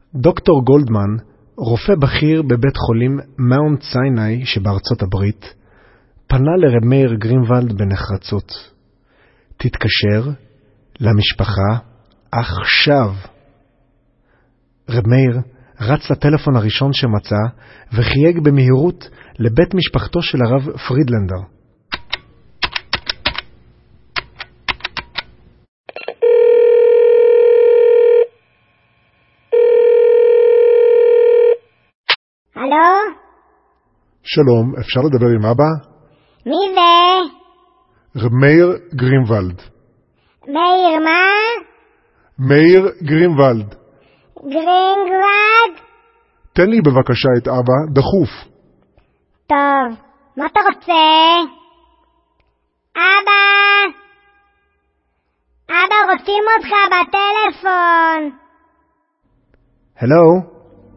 דוקטור גולדמן, רופא בכיר בבית חולים מאונט סיני שבארצות הברית, פנה לרב מאיר גרינוולד בנחרצות. תתקשר למשפחה עכשיו. רב מאיר רץ לטלפון הראשון שמצא וחייג במהירות לבית משפחתו של הרב פרידלנדר. הלו? שלום, אפשר לדבר עם אבא? מי זה? רב מאיר גרינוולד. מאיר מה? מאיר גרינוולד. גרינוולד? תן לי בבקשה את אבא, דחוף. טוב, מה אתה רוצה? אבא! אבא, רוצים אותך בטלפון. הלו?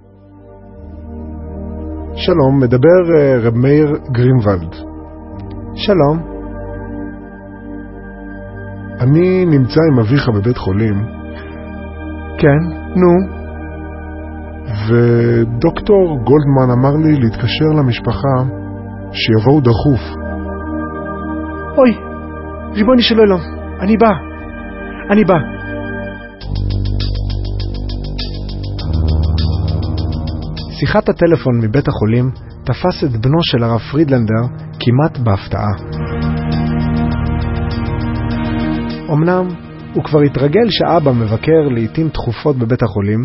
שלום, מדבר רב מאיר גרינוולד. שלום. אני נמצא עם אביך בבית חולים. כן, נו. ודוקטור גולדמן אמר לי להתקשר למשפחה שיבואו דחוף. אוי, ריבוני של עולם, אני בא. שיחת הטלפון מבית החולים תפס את בנו של הרב פרידלנדר כמעט בהפתעה. אמנם הוא כבר התרגל שאבא מבקר לעתים תכופות בבית החולים,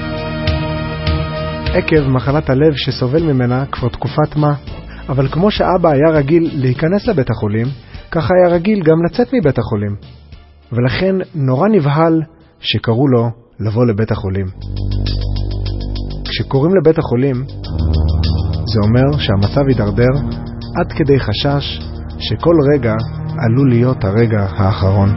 עקב מחלת הלב שסובל ממנה כבר תקופת מה, אבל כמו שאבא היה רגיל להיכנס לבית החולים, ככה היה רגיל גם לצאת מבית החולים, ולכן נורא נבהל שקראו לו לבוא לבית החולים. כשקוראים לבית החולים, זה אומר שהמצב יידרדר עד כדי חשש שכל רגע עלול להיות הרגע האחרון.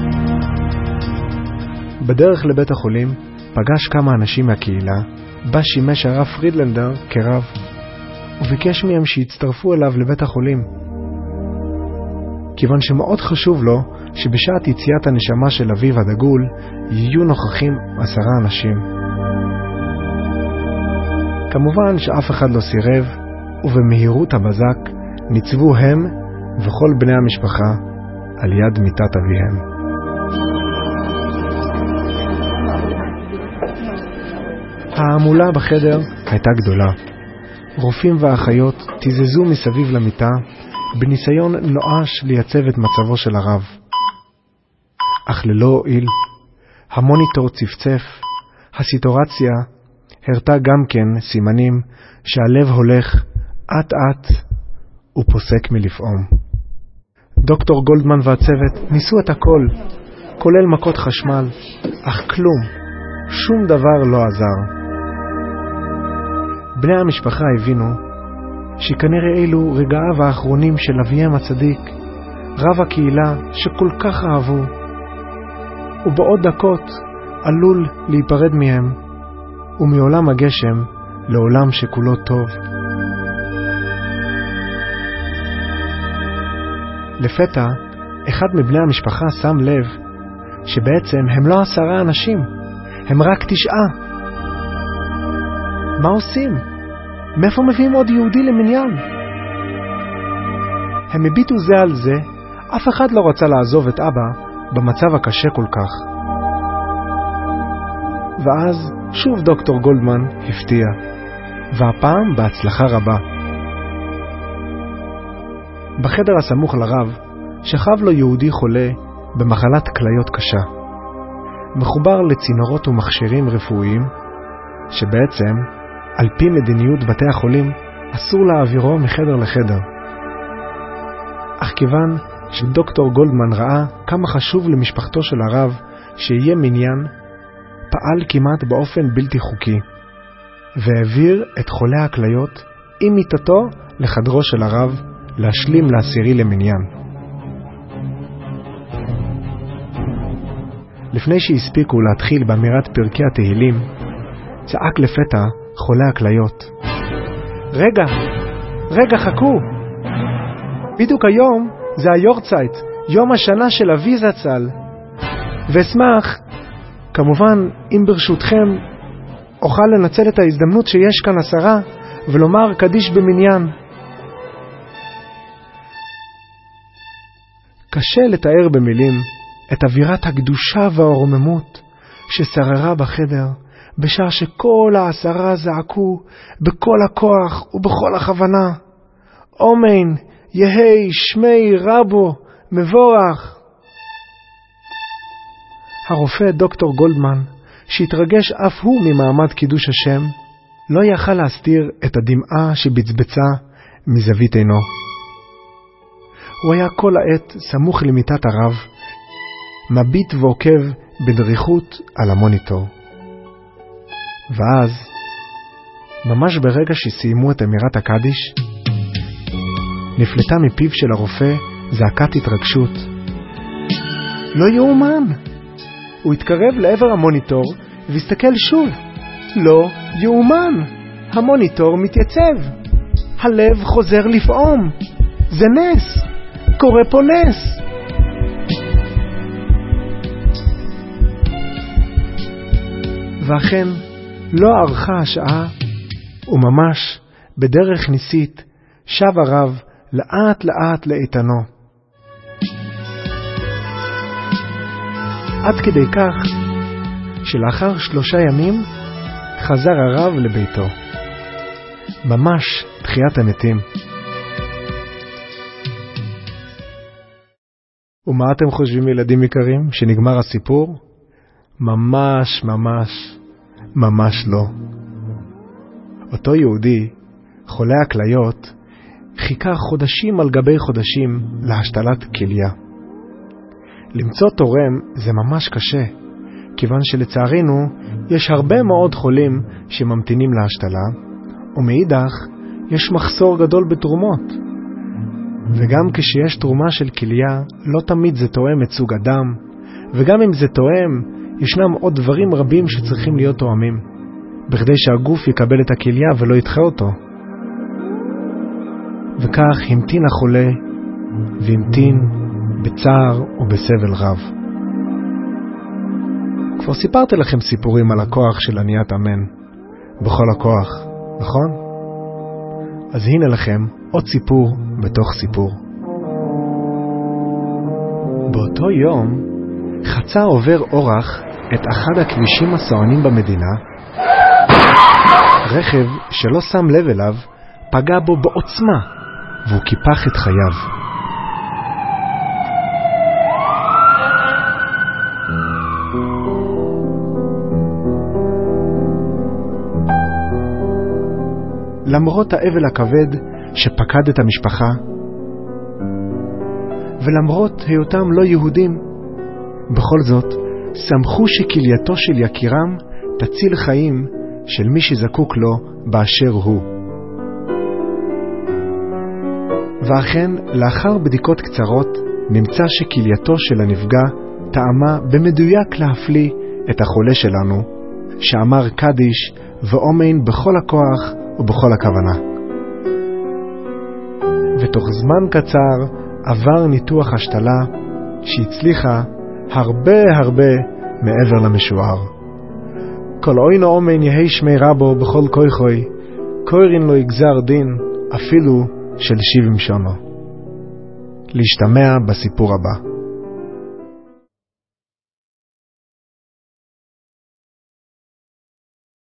בדרך לבית החולים פגש כמה אנשים מהקהילה, בה שימש הרב פרידלנדר כרב, וביקש מהם שיצטרפו אליו לבית החולים, כיוון שמאוד חשוב לו שבשעת יציאת הנשמה של אביו הדגול יהיו נוכחים 10 אנשים. כמובן שאף אחד לא סירב, ובמהירות הבזק ניצבו הם וכל בני המשפחה על יד מיטת אביהם. ההמולה בחדר הייתה גדולה. רופאים ואחיות תיזזו מסביב למיטה בניסיון נואש לייצב את מצבו של הרב. אך ללא הועיל. המוניטור צפצף, הסיטואציה הרתה גם כן סימנים שהלב הולך אט ופוסק מלפעום. דוקטור גולדמן והצוות ניסו את הכל, כולל מכות חשמל, אך כלום, שום דבר לא עזר. בני המשפחה הבינו שכנראה אלו רגעיו האחרונים של אביהם הצדיק, רב הקהילה שכל כך אהבו, ובעוד דקות עלול להיפרד מהם, ומעולם הגשם לעולם שכולו טוב. לפתע, אחד מבני המשפחה שם לב שבעצם הם לא 10 אנשים, הם רק 9. מה עושים? מאיפה מביאים עוד יהודי למניין? הם הביטו זה על זה, אף אחד לא רצה לעזוב את אבא במצב הקשה כל כך. ואז שוב דוקטור גולדמן הפתיע, והפעם בהצלחה רבה. בחדר הסמוך לרב שכב לו יהודי חולה במחלת כליות קשה, מחובר לצינורות ומכשירים רפואיים שבעצם על פי מדיניות בתי החולים אסור להעבירו מחדר לחדר. אך כיוון שדוקטור גולדמן ראה כמה חשוב למשפחתו של הרב שיהיה מניין, פעל כמעט באופן בלתי חוקי, והעביר את חולה הכליות עם מיטתו לחדרו של הרב להשלים ל10 למניין. לפני שהספיקו להתחיל באמירת פרקי התהילים, צעק לפתע חולה הכליות, רגע חכו, בדיוק היום זה היורצייט, יום השנה של אבי זצ"ל, ואשמח כמובן אם ברשותכם אוכל לנצל את ההזדמנות שיש כאן 10 ולומר קדיש במניין. קשה לתאר במילים את אווירת הקדושה והרוממות ששררה בחדר, בשעה שכל 10 זעקו בכל הכוח ובכל הכוונה, אומן, יהי שמי רבו, מבורך. הרופא דוקטור גולדמן, שהתרגש אף הוא ממעמד קידוש השם, לא יכל להסתיר את הדמעה שבצבצה מזווית עינו. הוא היה כל העת סמוך למיטת הרב, מביט ועוקב בדריכות על המוניטור. ואז, ממש ברגע שסיימו את אמירת הקדיש, נפלטה מפיו של הרופא זעקת התרגשות. לא יאומן! הוא התקרב לעבר המוניטור והסתכל שוב. לא יאומן! המוניטור מתייצב. הלב חוזר לפעום. זה נס! קורה פה נס! ואכן, לא ארכה השעה, וממש בדרך ניסית שב הרב לאט לאט לאיתנו. עד כדי כך שלאחר 3 ימים חזר הרב לביתו. ממש תחיית המתים. ומה אתם חושבים, ילדים יקרים, שנגמר הסיפור? ממש ממש ממש לא. אותו יהודי, חולה הכליות, חיכה חודשים על גבי חודשים להשתלת כליה. למצוא תורם זה ממש קשה, כיוון שלצערנו יש הרבה מאוד חולים שממתינים להשתלה, ומאידך יש מחסור גדול בתרומות. וגם כשיש תרומה של כליה, לא תמיד זה תואם את סוג הדם, וגם אם זה תואם, ישנם עוד דברים רבים שצריכים להיות תואמים, בכדי שהגוף יקבל את הכליה ולא ידחה אותו. וכך המתין החולה, והמתין בצער ובסבל רב. כבר סיפרתי לכם סיפורים על הכוח של עניית אמן, בכל הכוח, נכון? אז הנה לכם עוד סיפור בתוך סיפור. באותו יום חצה עובר אורח את אחד הכבישים הסוענים במדינה. רכב שלא שם לב אליו פגע בו בעוצמה, והוא קיפח את חייו. למרות האבל הכבד שפקד את המשפחה, ולמרות היותם לא יהודים, בכל זאת שמחו שכלייתו של יקירם תציל חיים של מי שזקוק לו באשר הוא. ואכן, לאחר בדיקות קצרות, נמצא שכלייתו של הנפגע טעמה במדויק להפליא את החולה שלנו, שאמר קדיש ואומן בכל הכוח ובכל הכוונה. ותוך זמן קצר עבר ניתוח השתלה שהצליחה הרבה מעבר למשוער. כל אוינו אומן יהי שמי רבו בכל כוחוי, קורין לו יגזר דין אפילו של 70 שנה. להשתמע בסיפור הבא.